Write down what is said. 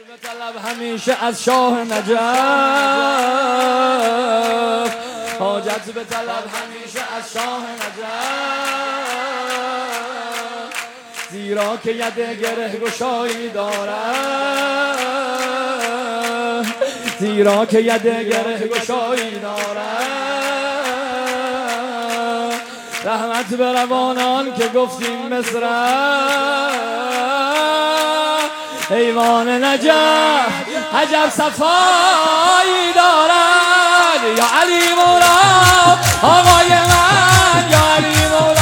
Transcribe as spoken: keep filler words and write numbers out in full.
بطلب همیشه از شاه نجف، حاجت بطلب همیشه از شاه نجف، زیرا که یده گره گشایی دارد، زیرا که یده گره گشایی دارد. رحمت به روانان که گفتیم مصرع، ایوان نجف عجب صفایی دارد. یا علی مولا آقای من، یا علی مولا